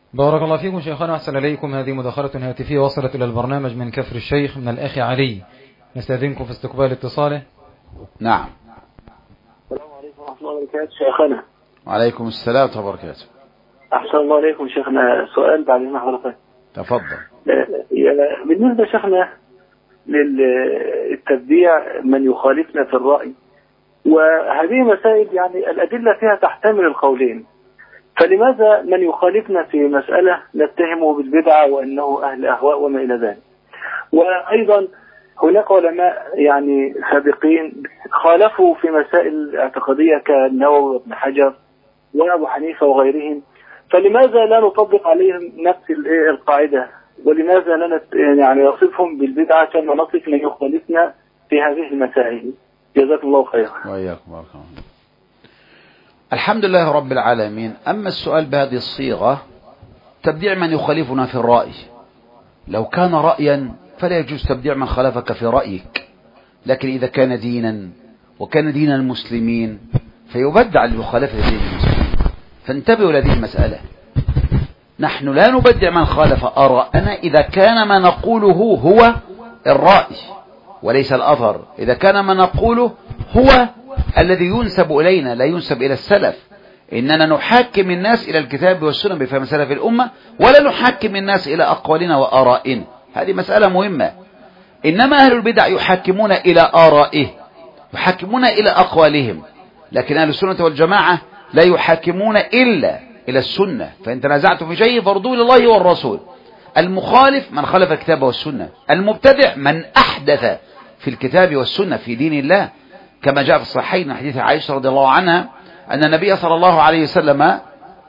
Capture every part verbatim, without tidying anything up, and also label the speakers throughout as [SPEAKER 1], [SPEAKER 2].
[SPEAKER 1] بارك الله فيكم شيخنا وأحسن إليكم. هذه مداخلة هاتفية وصلت إلى البرنامج من كفر الشيخ من الأخ علي، نستأذنكم في استقبال اتصاله.
[SPEAKER 2] نعم.
[SPEAKER 3] السلام عليكم ورحمة الله وبركاته شيخنا.
[SPEAKER 2] وعليكم السلام ورحمة الله وبركاته.
[SPEAKER 3] أحسن الله عليكم شيخنا. سؤال بعد ما حضرتك.
[SPEAKER 2] تفضل.
[SPEAKER 3] بالنسبة شيخنا للتبديع من يخالفنا في الرأي، وهذه مسائل يعني الأدلة فيها تحتمل القولين، فلماذا من يخالفنا في مسألة نتهمه بالبدعة وأنه أهل أهواء وما إلى ذلك؟ وأيضا هناك علماء يعني سابقين خالفوا في مسائل اعتقادية كالنووي وابن حجر وأبو حنيفة وغيرهم، فلماذا لا نطبق عليهم نفس القاعدة؟ ولماذا لا يعني نصفهم بالبدعة كما نصف من يخالفنا في هذه المسائل؟ جزاكم الله خيرا.
[SPEAKER 2] وإياكم بارك الله. الحمد لله رب العالمين. أما السؤال بهذه الصيغة، تبديع من يخالفنا في الرأي، لو كان رأيا فلا يجوز تبديع من خالفك في رأيك، لكن إذا كان دينا وكان دين المسلمين فيبدع المخالفة دين المسلمين. فانتبهوا لهذه المسألة. نحن لا نبدع من خالف آراءنا إذا كان ما نقوله هو الرأي وليس الأثر، إذا كان ما نقوله هو الذي ينسب إلينا لا ينسب إلى السلف. إننا نحاكم الناس إلى الكتاب والسنة بفهم سلف الأمة، ولا نحاكم الناس إلى أقوالنا وآرائنا. هذه مسألة مهمة. إنما أهل البدع يحاكمون إلى آرائه، يحاكمون إلى أقوالهم، لكن أهل السنة والجماعة لا يحاكمون إلا إلى السنة. فإن تنازعتم في شيء فردوه إلى الله والرسول. المخالف من خالف الكتاب والسنة، المبتدع من أحدث في الكتاب والسنة في دين الله، كما جاء في الصحيحين من حديث عائشة رضي الله عنها أن النبي صلى الله عليه وسلم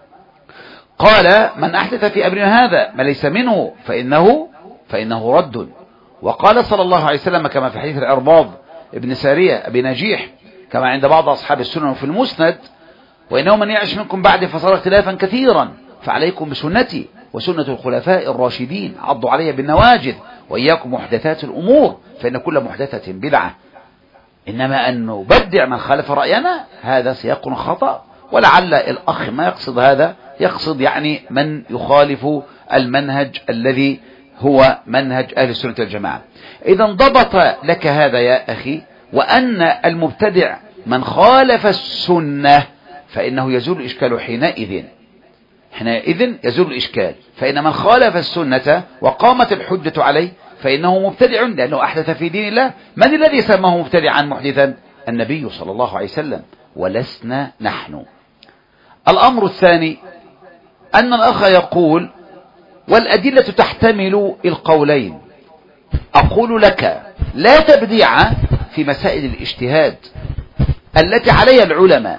[SPEAKER 2] قال: من أحدث في أمرنا هذا ما ليس منه فإنه فإنه رد. وقال صلى الله عليه وسلم كما في حديث العرباض ابن سارية أبي نجيح كما عند بعض أصحاب السنن وفي المسند: وإنه من يعش منكم بعد فصار اختلافا كثيرا فعليكم بسنتي وسنة الخلفاء الراشدين عضوا علي بالنواجذ وإياكم محدثات الأمور فإن كل محدثة بدعة. إنما أن نبدع من خالف رأينا هذا سياق خطأ، ولعل الأخ ما يقصد هذا، يقصد يعني من يخالف المنهج الذي هو منهج أهل السنة والجماعة. إذا انضبط لك هذا يا أخي، وأن المبتدع من خالف السنة فإنه يزول الإشكال حينئذ حينئذ يزول الإشكال. فإن من خالف السنة وقامت الحجة عليه فإنه مبتدع لأنه أحدث في دين الله. من الذي سماه مبتدعا محدثا؟ النبي صلى الله عليه وسلم، ولسنا نحن. الأمر الثاني أن الأخ يقول: والأدلة تحتمل القولين. أقول لك: لا تبديع في مسائل الاجتهاد التي عليها العلماء.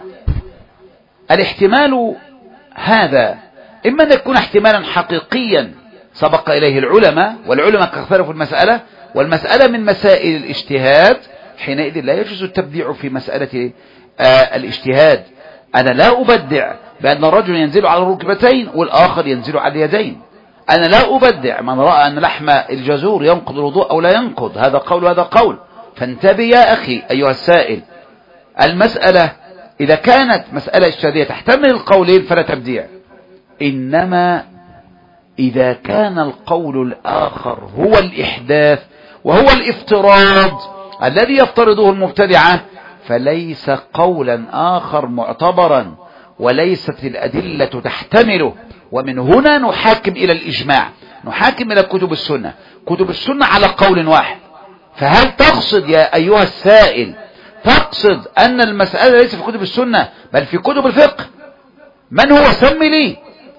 [SPEAKER 2] الاحتمال هذا إما أن يكون احتمالا حقيقيا سبق إليه العلماء، والعلماء اختلفوا المسألة، والمسألة من مسائل الاجتهاد، حينئذ لا يجوز التبديع في مسألة آه الاجتهاد. أنا لا أبدع بأن الرجل ينزل على الركبتين والآخر ينزل على اليدين. أنا لا أبدع من رأى أن لحم الجزور ينقض الوضوء أو لا ينقض، هذا قول وهذا قول. فانتبه يا أخي أيها السائل، المسألة إذا كانت مسألة اجتهادية تحتمل القولين فلا تبديع. إنما إذا كان القول الآخر هو الإحداث وهو الافتراض الذي يفترضه المبتدعة فليس قولا آخر معتبرا، وليست الأدلة تحتمله. ومن هنا نحاكم إلى الإجماع، نحاكم إلى كتب السنة. كتب السنة على قول واحد. فهل تقصد يا أيها السائل، تقصد أن المسألة ليس في كتب السنة بل في كتب الفقه؟ من هو؟ سمي لي.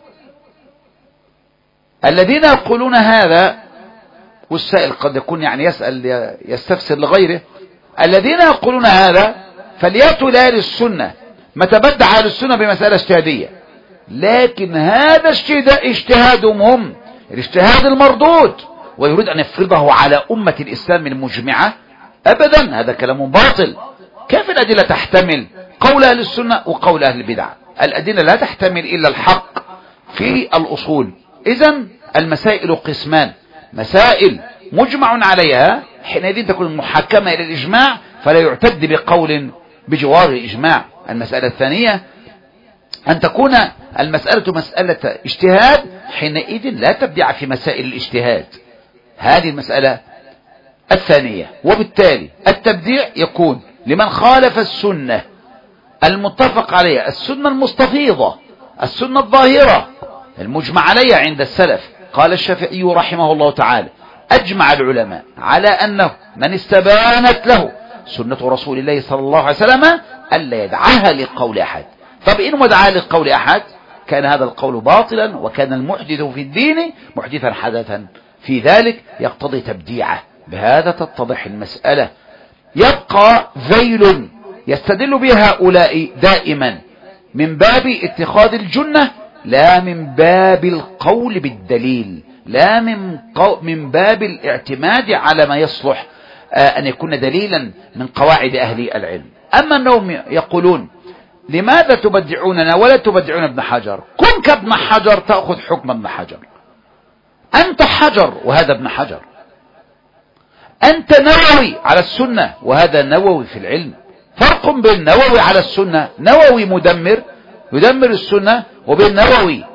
[SPEAKER 2] الذين يقولون هذا، والسائل قد يكون يعني يسأل يستفسر لغيره، الذين يقولون هذا فليأتوا لأهل السنة ما تبدع أهل السنة بمسألة اجتهادية، لكن هذا اجتهادهم هم الاجتهاد المردود، ويريد أن يفرضه على أمة الإسلام المجمعة. أبدا، هذا كلام باطل. كيف الأدلة تحتمل قول أهل السنة وقول أهل البدع؟ الأدلة لا تحتمل إلا الحق في الأصول. إذن المسائل قسمان: مسائل مجمع عليها، حينئذ تكون المحاكمة إلى الإجماع فلا يعتد بقول بجوار الإجماع. المسألة الثانية أن تكون المسألة مسألة اجتهاد، حينئذ لا تبدع في مسائل الاجتهاد. هذه المسألة الثانية. وبالتالي التبديع يكون لمن خالف السنة المتفق عليها، السنة المستفيضة، السنة الظاهرة المجمع عليها عند السلف. قال الشافعي رحمه الله تعالى: أجمع العلماء على أنه من استبانت له سنة رسول الله صلى الله عليه وسلم ألا يدعها لقول أحد. طب إن ودعها لقول أحد كان هذا القول باطلا، وكان المحدث في الدين محدثا حدثا، في ذلك يقتضي تبديعه. بهذا تتضح المسألة. يبقى ذيل يستدل بها هؤلاء دائما من باب اتخاذ الجنة، لا من باب القول بالدليل، لا من, قو من باب الاعتماد على ما يصلح آه أن يكون دليلا من قواعد أهل العلم. أما أنهم يقولون: لماذا تبدعوننا ولا تبدعون ابن حجر؟ كن كابن حجر تأخذ حكم ابن حجر. أنت حجر وهذا ابن حجر، أنت نووي على السنة وهذا نووي في العلم. فرق بين نووي على السنة، نووي مدمر يدمر السنة، وبين نووي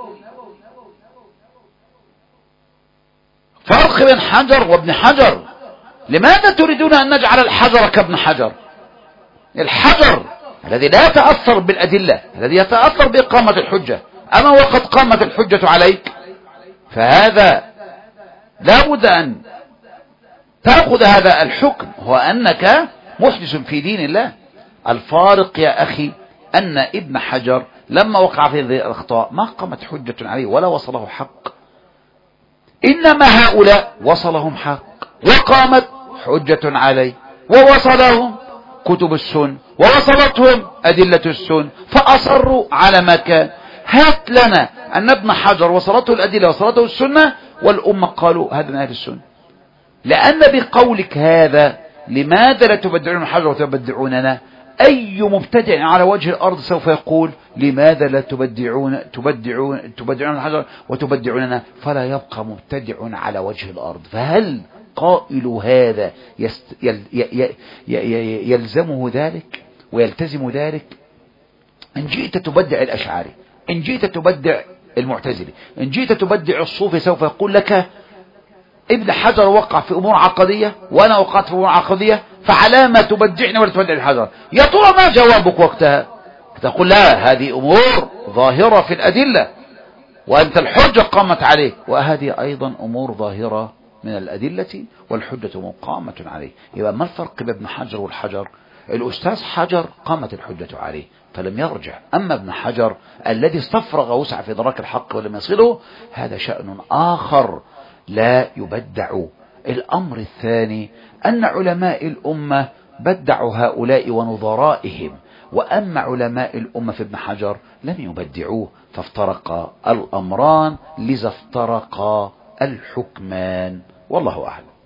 [SPEAKER 2] فرق بين حجر وابن حجر. لماذا تريدون أن نجعل الحجر كابن حجر؟ الحجر الذي لا يتأثر بالأدلة، الذي يتأثر بإقامة الحجة. أما وقد قامت الحجة عليك فهذا لا بد أن تأخذ هذا الحكم، هو أنك محدث في دين الله. الفارق يا أخي أن ابن حجر لما وقع في هذه الأخطاء ما قامت حجة عليه ولا وصله حق، إنما هؤلاء وصلهم حق وقامت حجة عليه، ووصلهم كتب السن ووصلتهم أدلة السن فأصروا على ما كان. هات لنا أن ابن حجر وصلته الأدلة وصلته السنة والأمة قالوا هذا من أهل السنة. لأن بقولك هذا لماذا لا تبدعون حجر وتبدعوننا، أي مبتدع على وجه الأرض سوف يقول لماذا لا تبدعون تبدعون تبدعون الحجر وتبدعوننا، فلا يبقى مبتدع على وجه الأرض. فهل قائل هذا يست يل ي ي يلزمه ذلك ويلتزم ذلك؟ إن جئت تبدع الأشعري، إن جئت تبدع المعتزلي، إن جئت تبدع الصوفي، سوف يقول لك ابن حجر وقع في أمور عقدية وأنا وقعت في أمور عقدية، فعلى ما تبدعني ولا تبدع الحجر؟ يا ترى ما جوابك وقتها؟ تقول لا، هذه أمور ظاهرة في الأدلة وأنت الحجة قامت عليه، وهذه أيضا أمور ظاهرة من الأدلة والحجة مقامة عليه. يبقى ما الفرق بين ابن حجر والحجر؟ الأستاذ حجر قامت الحجة عليه فلم يرجع، أما ابن حجر الذي استفرغ وسع في إدراك الحق ولم يصله هذا شأن آخر لا يبدع. الأمر الثاني أن علماء الأمة بدعوا هؤلاء ونظرائهم، وأما علماء الأمة في ابن حجر لم يبدعوه، فافترق الأمران لذا افترق الحكمان، والله أعلم.